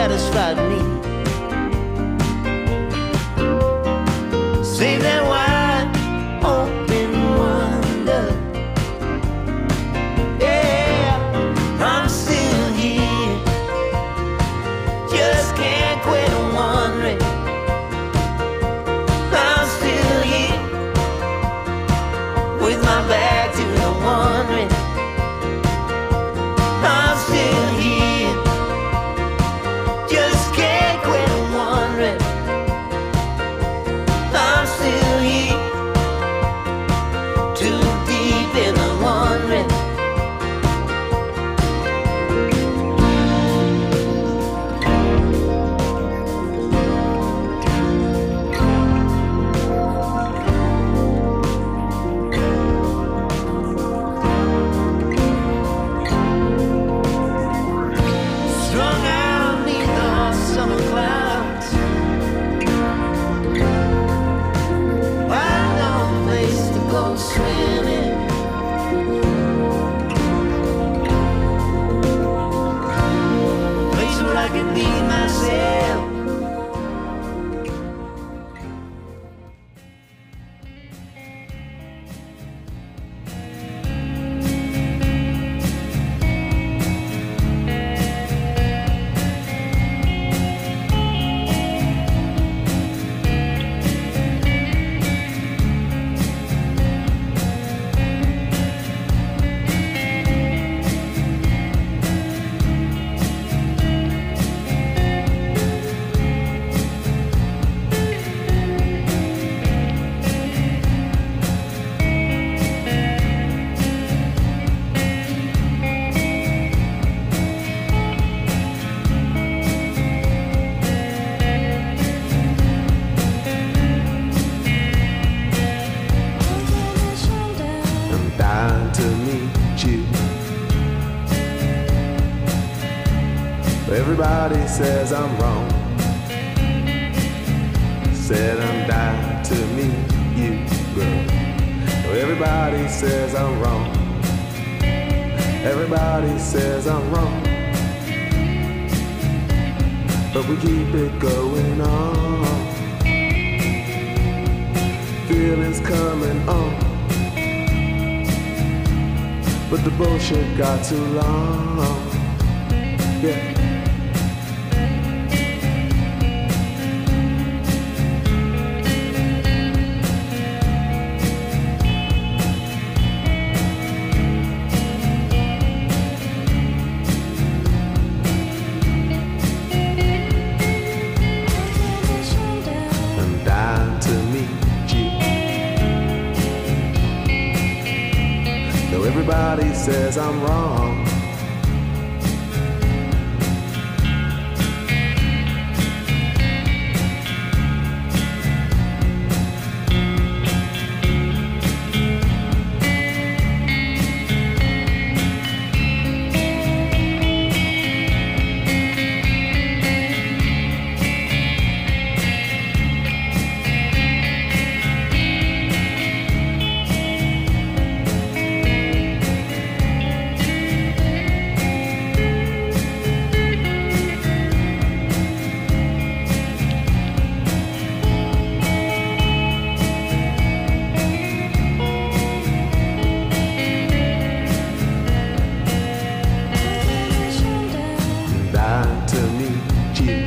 satisfied me. Save that wide open wonder. Yeah, I'm still here. Just can't quit wondering. I'm still here with my back to the wondering. I'm still here. Just can't quit wondering. I'm still here. Too deep in the wondering. Strung out neath the summer clouds. Find no place to go swimming. Place where I can be myself. I'm dying to meet you. Everybody says I'm wrong. Said I'm dying to meet you, girl. Everybody says I'm wrong. Everybody says I'm wrong. But we keep it going on. Feelings coming on. But the bullshit got too long. Yeah. I'm dying to meet you. Though everybody says I'm wrong. Dying to meet you.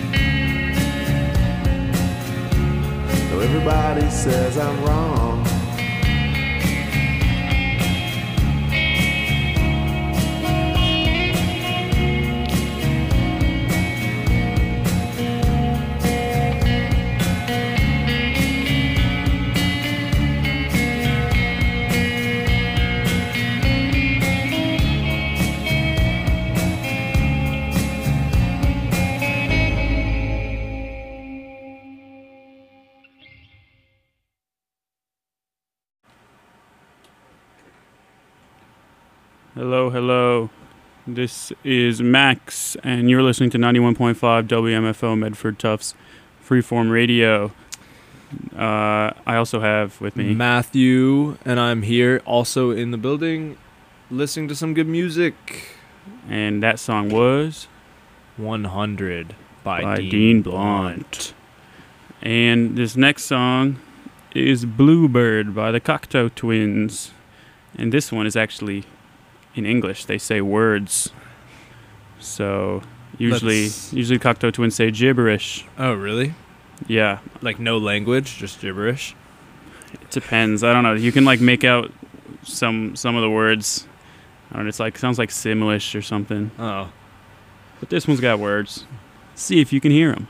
Though everybody says I'm wrong. Hello, hello. This is Max, and you're listening to 91.5 WMFO Medford Tufts Freeform Radio. I also have with me Matthew, and I'm here also in the building listening to some good music. and that song was 100 by Dean Blunt. And this next song is Bluebird by the Cocteau Twins. And this one is actually in English. They say words. So usually Cocteau Twins say gibberish. Oh, really? Yeah. Like no language, just gibberish? It depends. I don't know. You can like make out some of the words. I don't know, it's like sounds like Simlish or something. Oh. But this one's got words. See if you can hear them.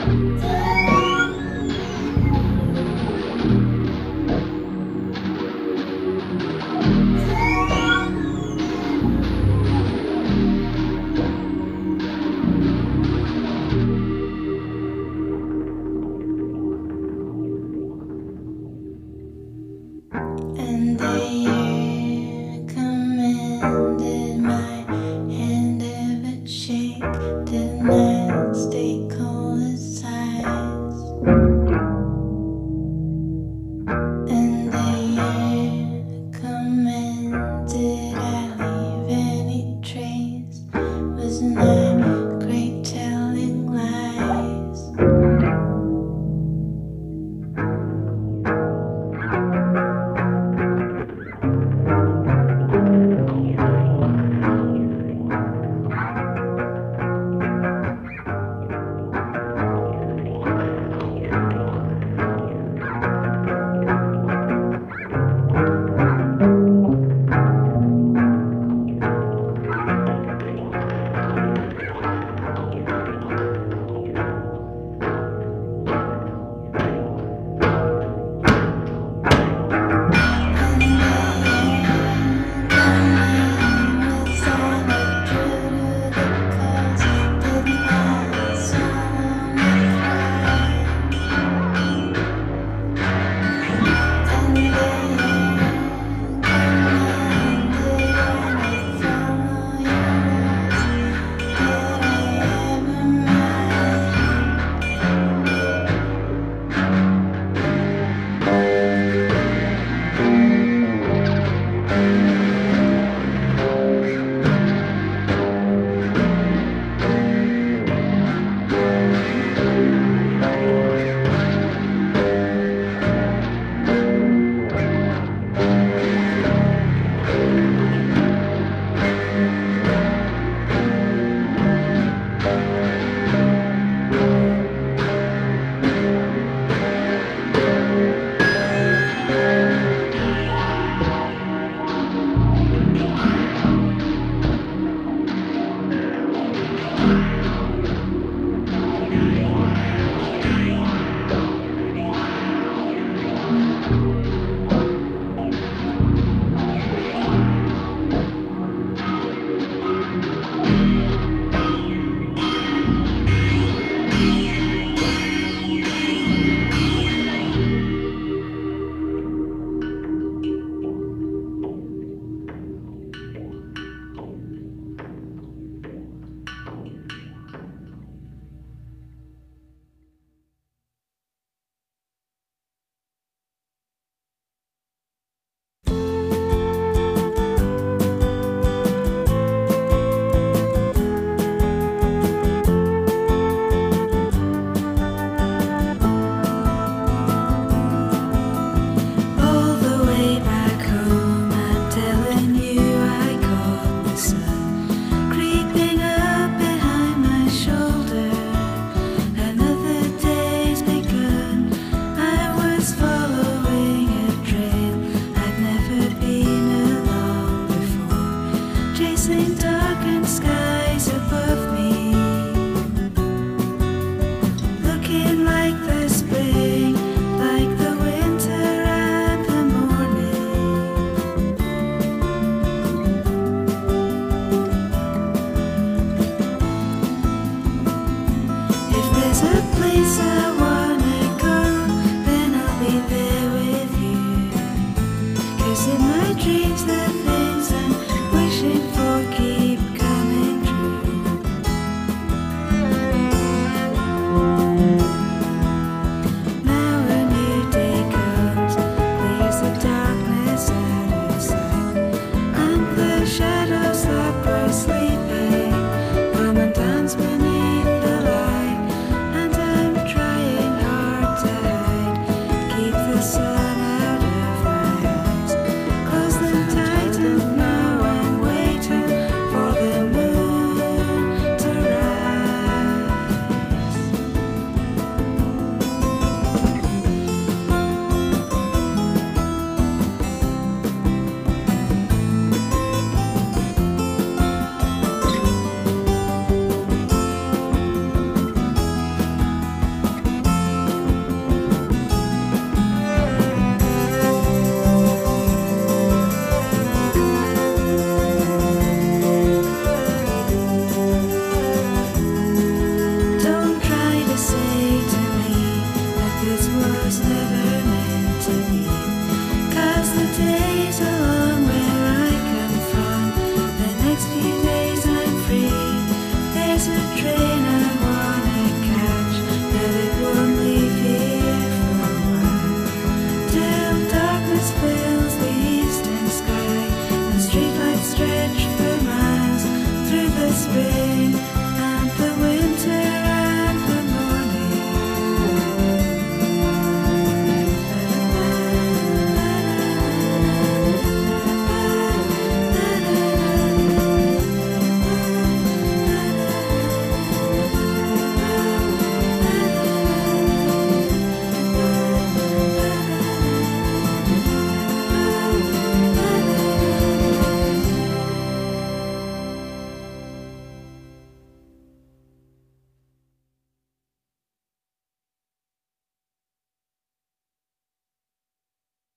Sleeping, come and dance beneath the light, and I'm trying.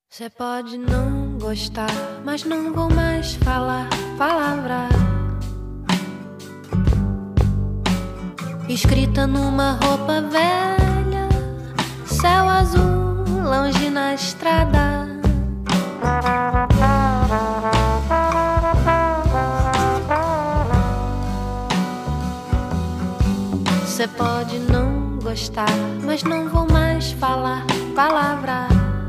Cê pode não gostar, mas não vou mais falar palavra escrita numa roupa velha, céu azul, longe na estrada. Cê pode não gostar, mas não vou mais falar palavra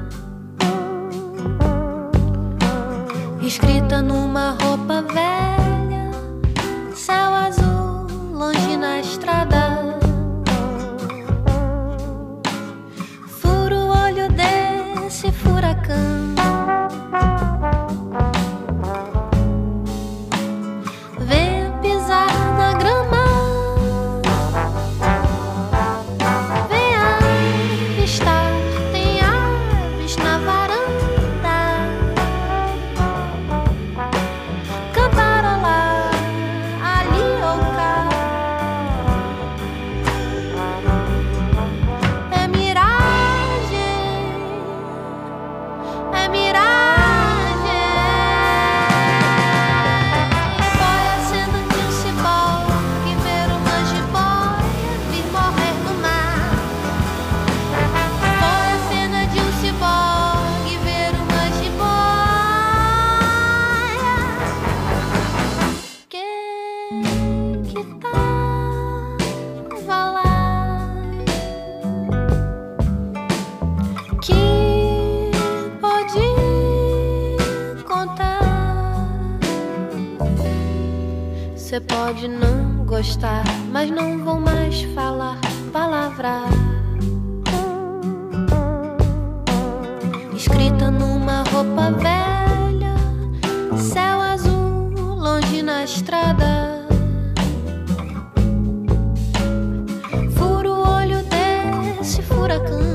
escrita numa roupa velha, céu azul, longe na estrada. Fura o olho desse furacão, venha pisar na grama, venha avistar, tem aves na varanda. Cê pode não gostar, mas não vou mais falar palavra escrita numa roupa velha, céu azul, longe na estrada. Fura o olho desse furacão,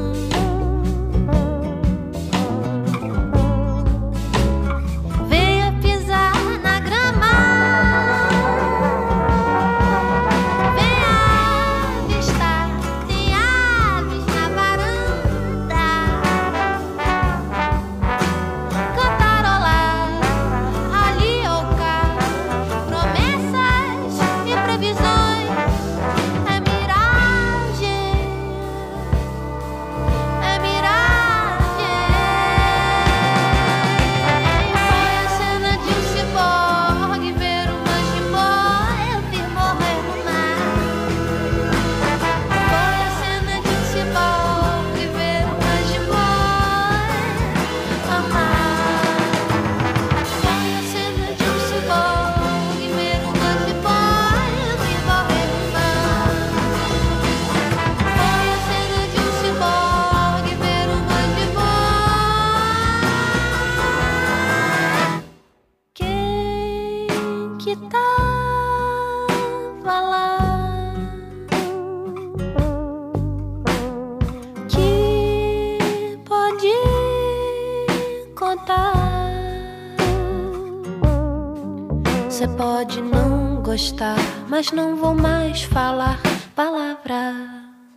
Cê pode não gostar, mas não vou mais falar palavra.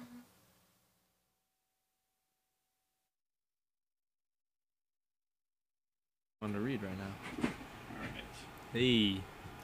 Want to read right now? Hey.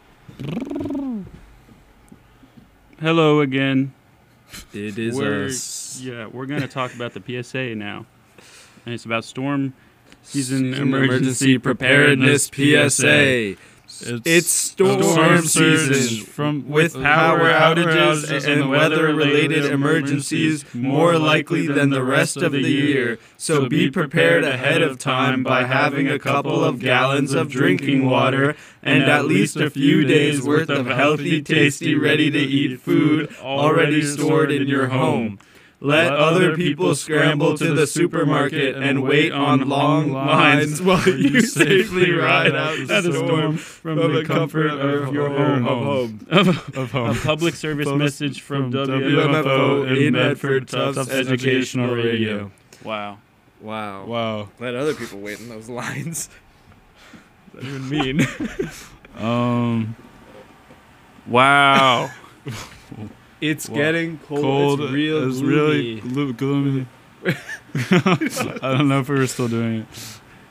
Hello again. It is us. Yeah, we're going to talk about the PSA now. And it's about storm season emergency preparedness PSA. It's storm season with power outages and weather-related emergencies more likely than the rest of the year. So be prepared ahead of time by having a couple of gallons of drinking water and at least a few days' worth of healthy, tasty, ready-to-eat food already stored in your home. Let other people scramble to the supermarket and wait on long lines while you safely ride out the storm from the comfort of your home. A public service message from WMFO in Medford Tufts Educational Radio. Wow. Let other people wait in those lines. What does that even mean? Wow. It's getting cold. It's really gloomy. I don't know if we were still doing it.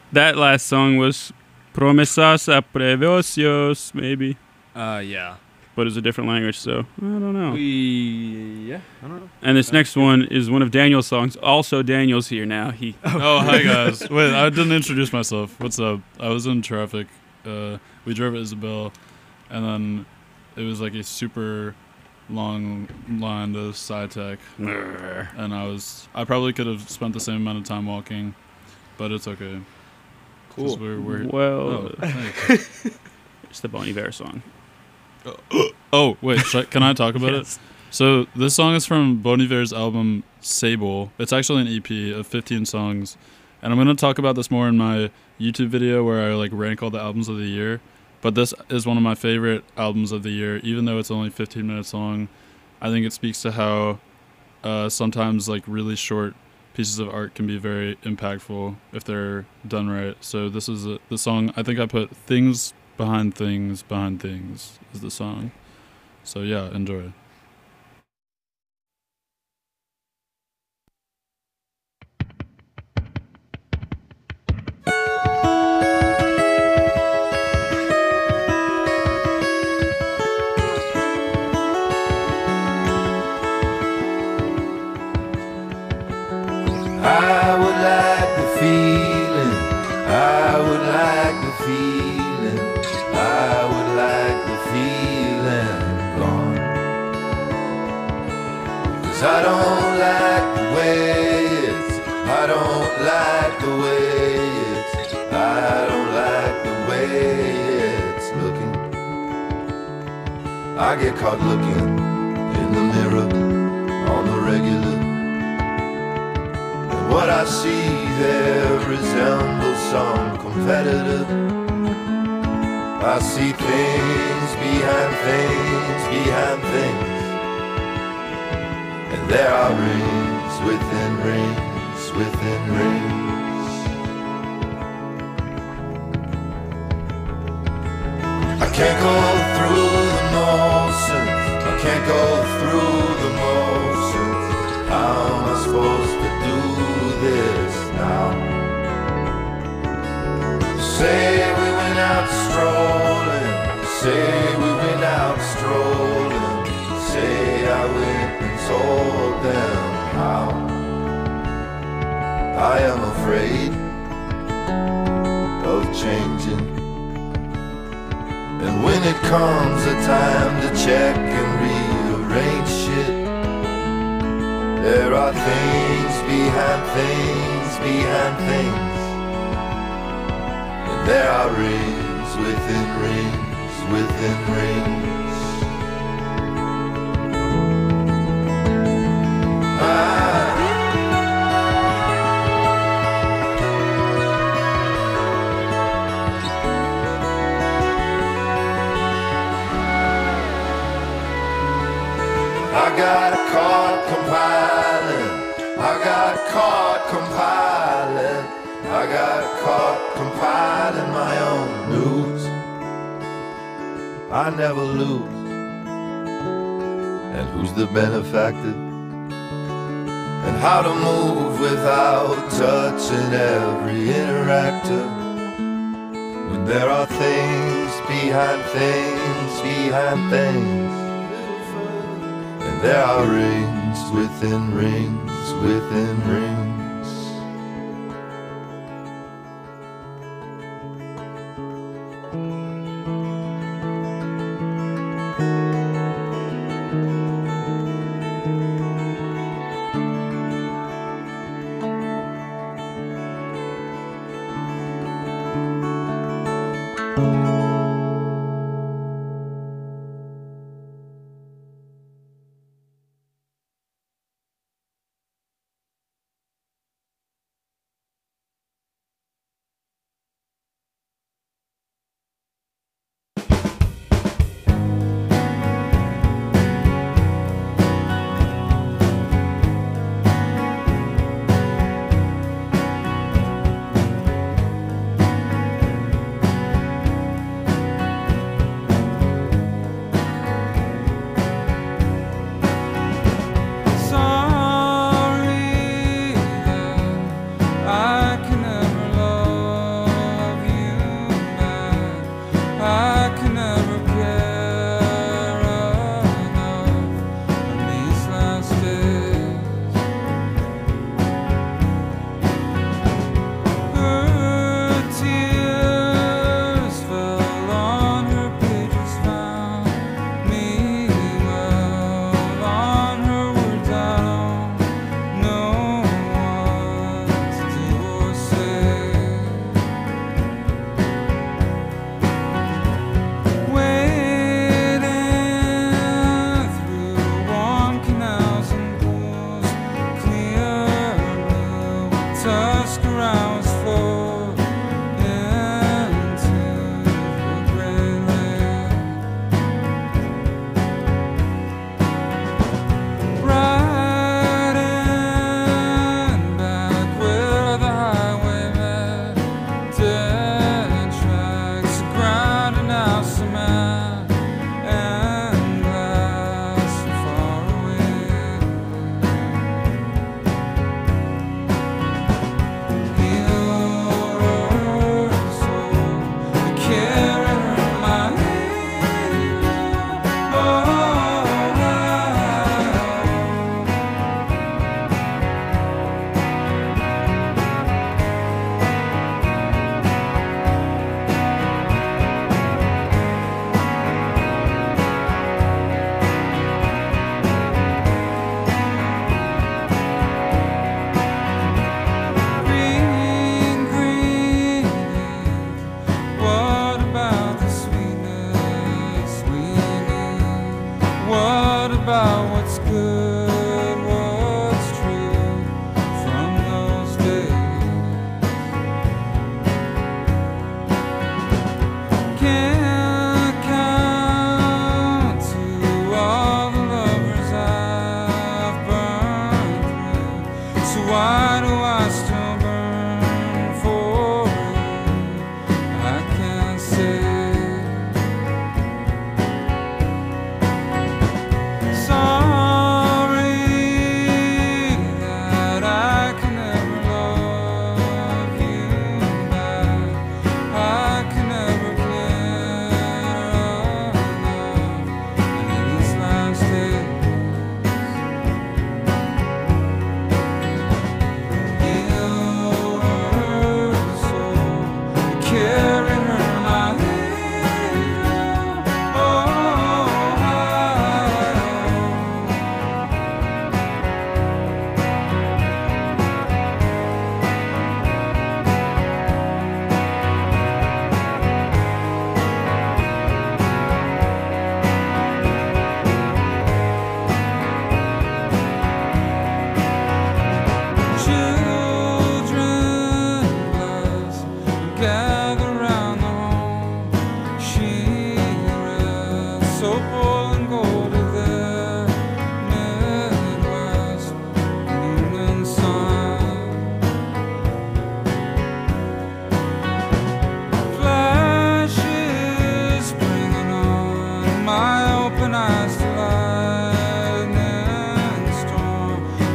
That last song was Promesas a Prevocios, maybe. Yeah. But it's a different language, so I don't know. I don't know. And this next one is one of Daniel's songs. Also, Daniel's here now. Oh, hi guys. Wait, I didn't introduce myself. What's up? I was in traffic. We drove at Isabel, and then it was like a super long line to SciTech, and I probably could have spent the same amount of time walking, but it's okay. Cool. Well, it's the Bon Iver song. Oh, wait, can I talk about it? So this song is from Bon Iver's album Sable. It's actually an EP of 15 songs, and I'm going to talk about this more in my YouTube video where I like rank all the albums of the year. But this is one of my favorite albums of the year, even though it's only 15 minutes long. I think it speaks to how sometimes like really short pieces of art can be very impactful if they're done right. So this is the song. I think I put Things Behind Things is the song. So yeah, enjoy. I would like the feeling, I would like the feeling, I would like the feeling gone. 'Cause I don't like the way it's, I don't like the way it's, I don't like the way it's looking. I get caught looking in the mirror on the regular. What I see there resembles some competitor. I see things behind things behind things, and there are rings within rings within rings. I can't go through the motions, I can't go through the motions. How am I supposed to do this now? Say we went out strolling, say we went out strolling, say I went and told them how. I am afraid of changing, and when it comes a time to check and rearrange shit, there are things behind things behind things, and there are rings within rings within rings. I got caught compiling, I got caught compiling, I got caught compiling my own news. I never lose. And who's the benefactor? And how to move without touching every interactor, when there are things behind things behind things, and there are rings within rings within rings.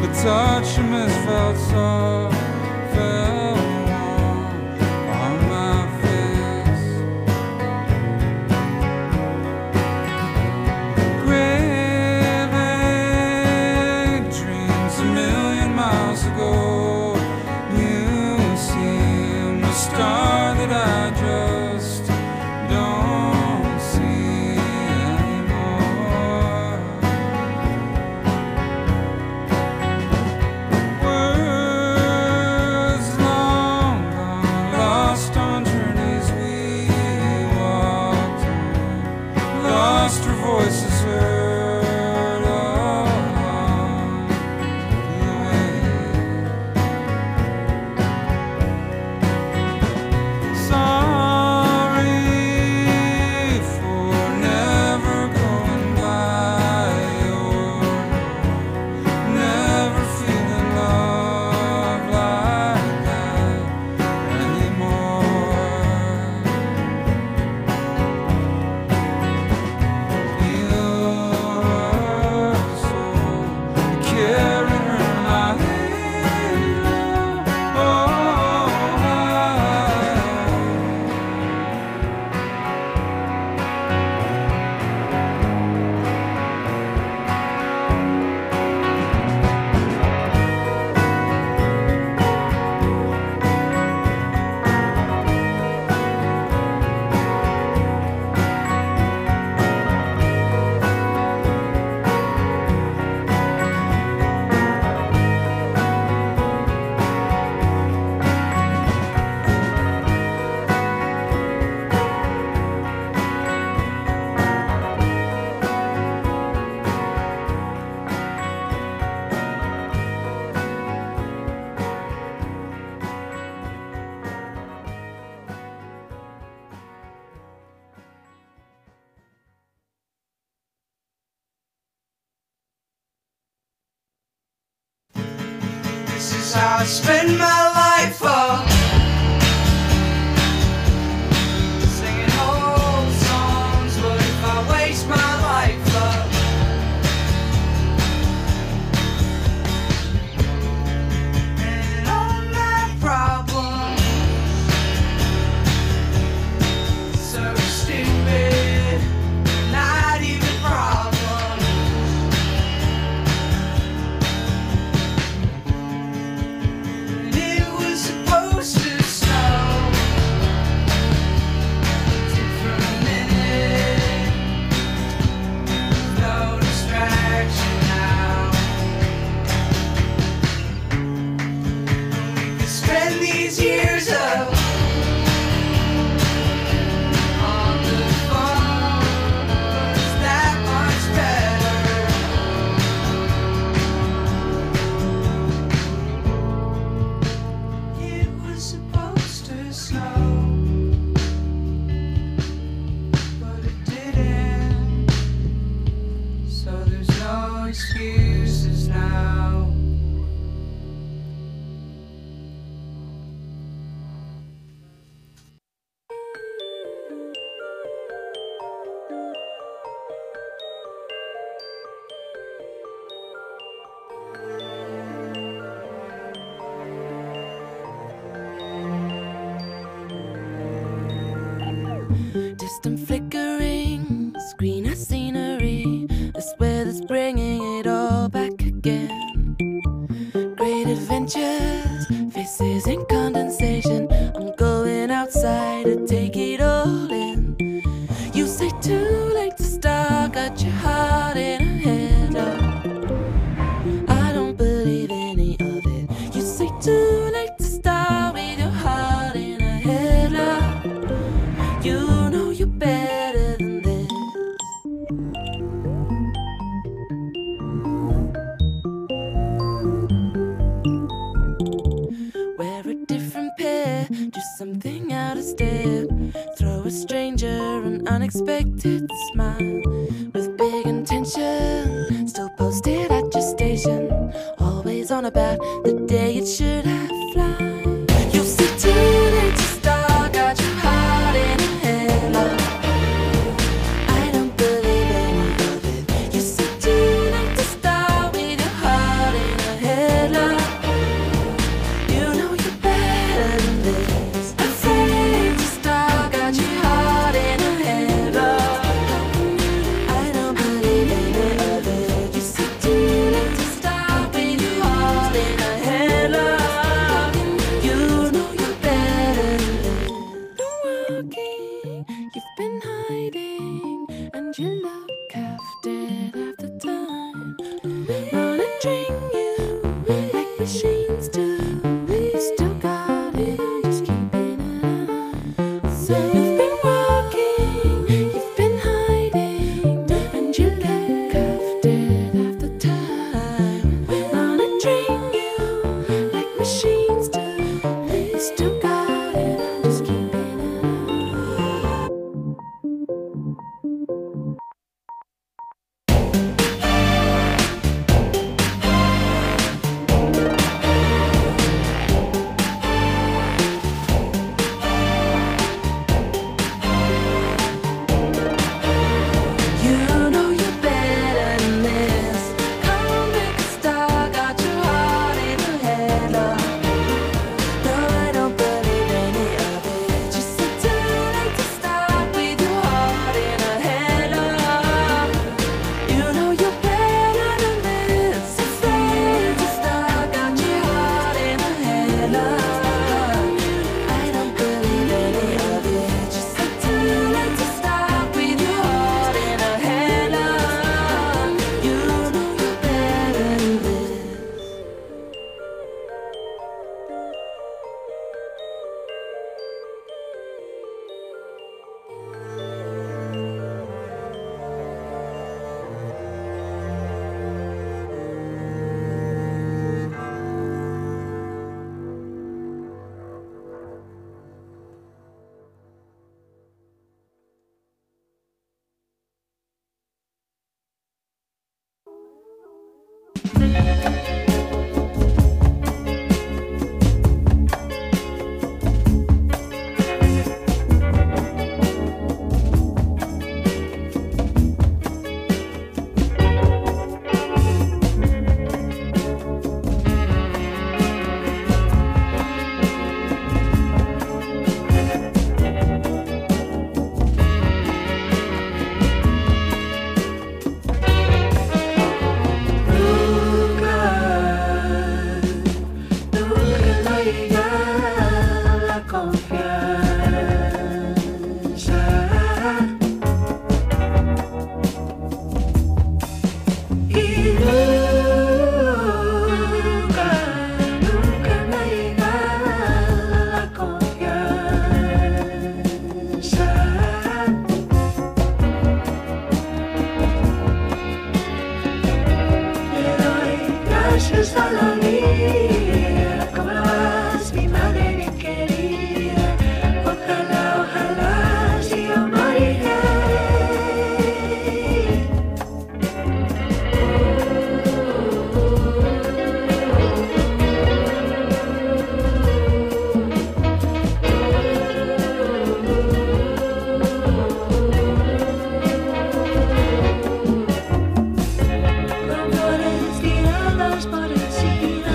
The touch of mist felt soft, felt warm on my face. Great big dreams a million miles ago. You seem a star that I just don't see anymore. Words long gone, lost on journeys we walked on, lost her voices heard along the way. Sorry for never going by your door, never feeling love like that anymore. Your soul carried her in my halo. Oh, This is how I spend my life, singing old songs. What if I waste my life, and all my problems so stupid, not even problems. And it was supposed to snow. For a minute, no distraction now. We could spend these years up on the phone. It's that much better. It was supposed to snow, but it didn't. So there's no excuses now. Distant flickering, screen of scenery, a swear that's bringing it all back again. Great adventures, faces in condensation. I'm going outside to take it all in. You say too late to start, got your heart in a headlock. I don't believe any of it. You say too late to start with your heart in a headlock. You know you're better than this. Wear a different pair, do something out of step. Throw a stranger an unexpected smile. With big intention, still posted at your station. Always on about the day it should have fly. You see too late to start, got your heart in a headlock. I don't believe any of it. You see too late to start with your heart in a headlock. machines do. We still got it, just keeping it up. So you've been walking, you've been hiding, and you get cuffed it half the time. Wanna train you like machines do. We still got it, just keeping it up. You know you're better than this. Come on, make a star, got your heart in a headlock. No, I don't believe any of it. Just sit too late to stop with your heart in a headlock. You know you're better than this. Afraid to start, got your heart in a headlock. I don't believe any of it. Just sit too late to stop with your heart in a headlock. You know you're better than this. Gracias a la vida, ¿cómo lo vas, mi madre bien querida? Ojalá, ojalá, si yo moriré. Con flores tiradas por encima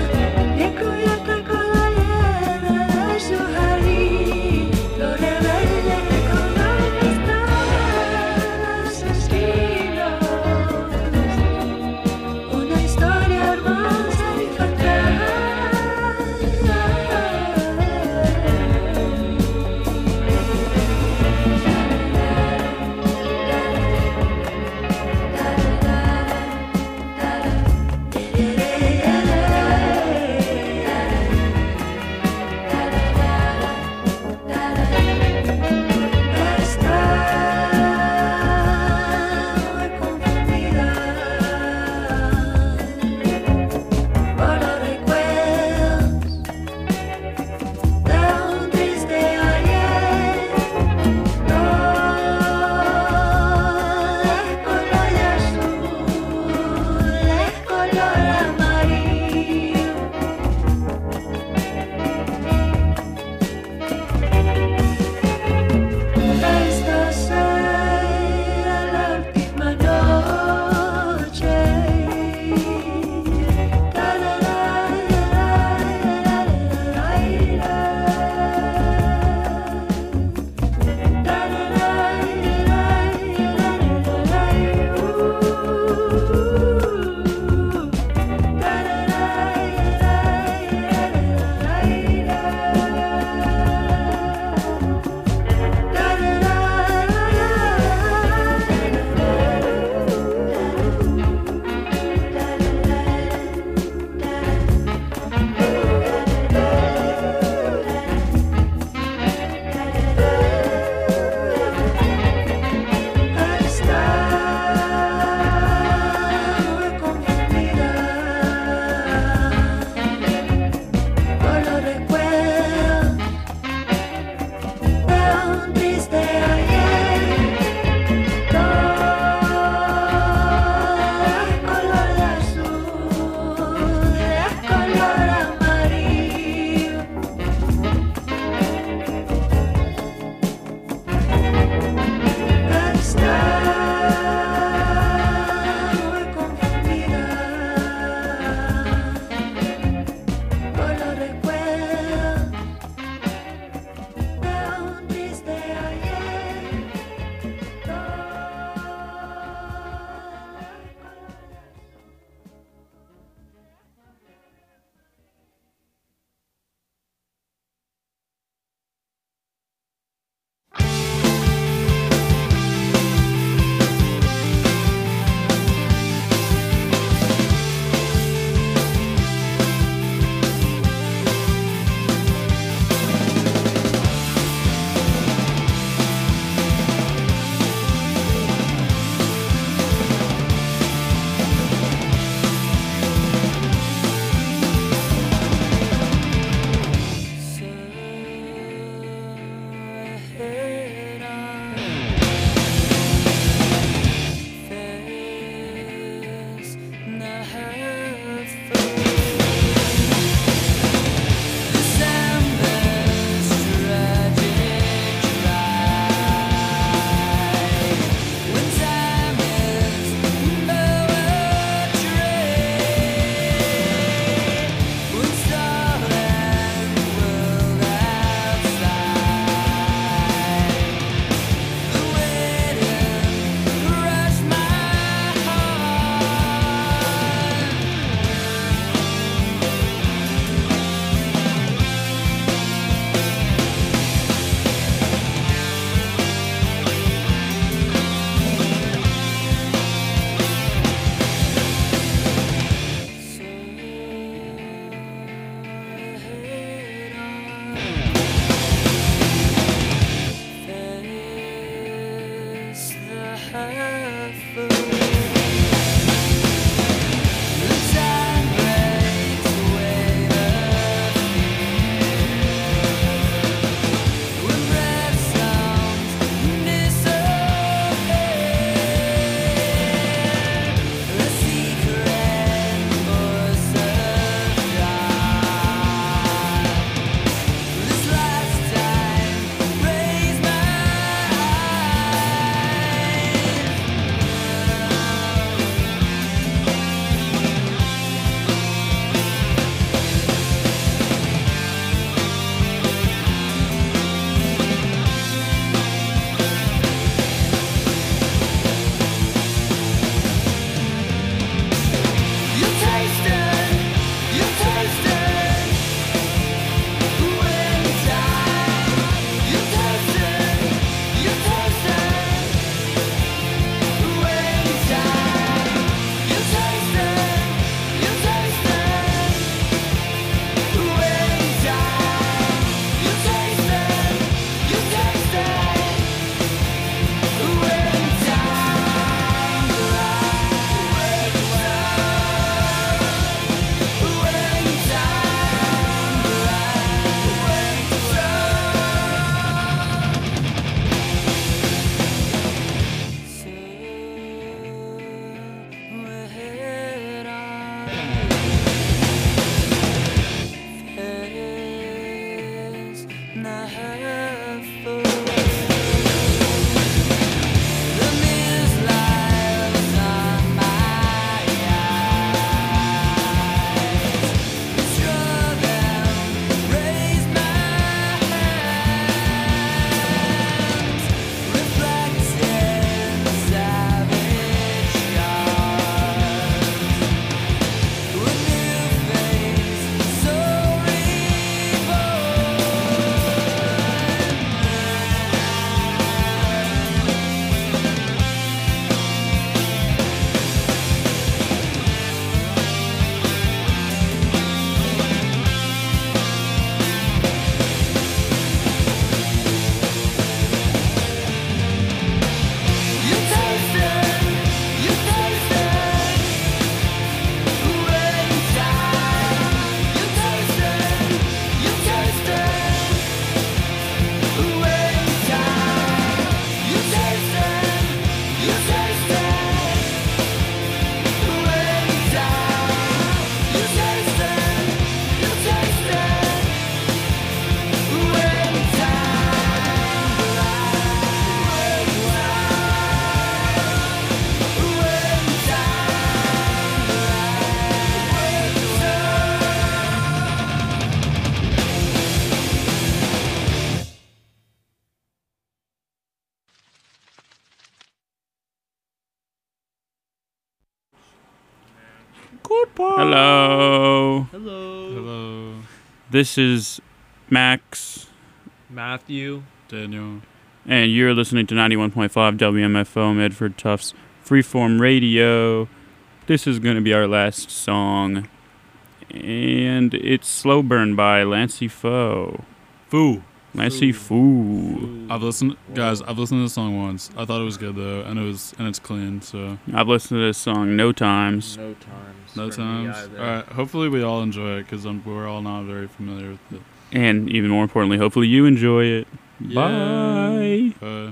Hello. Hello. This is Max. Matthew. Daniel. And you're listening to 91.5 WMFO Medford Tufts Freeform Radio. This is going to be our last song. And it's Slow Burn by Lancey Foo. Lancey Foo. I've listened to this song once. I thought it was good though, and it's clean. So I've listened to this song no times. No times. All right. Hopefully we all enjoy it because we're all not very familiar with it. And even more importantly, hopefully you enjoy it. Yeah. Bye. Bye.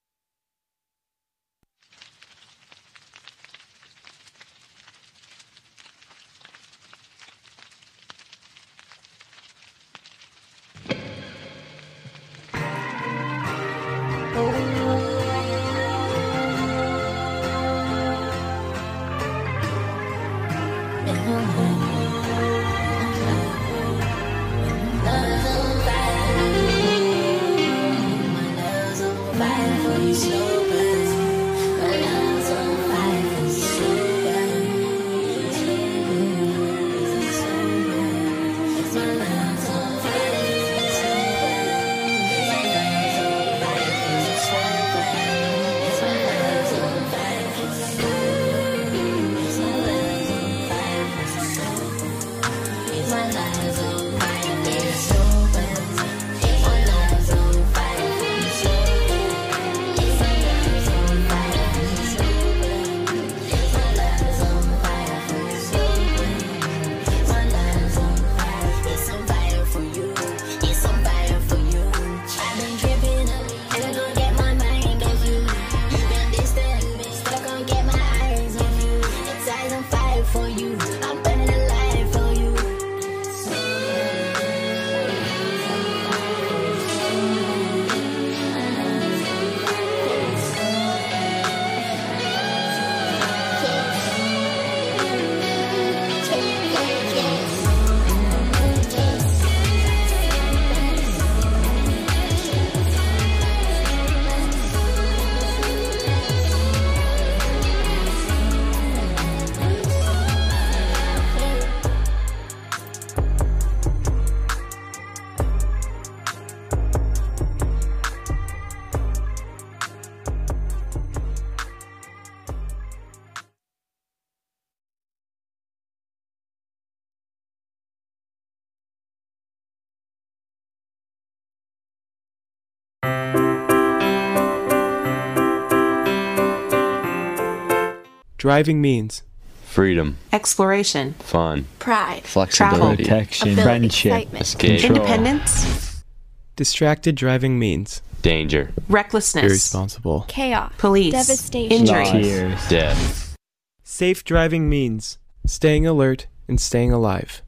Driving means freedom, exploration, fun, pride, flexibility, protection, ability, friendship, excitement, escape, independence. Distracted driving means danger, recklessness, irresponsible, chaos, police, devastation, injury, death. Safe driving means staying alert and staying alive.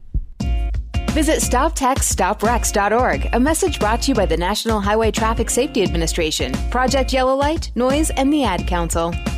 Visit StopTextStopWrecks.org, a message brought to you by the National Highway Traffic Safety Administration, Project Yellow Light, Noise, and the Ad Council.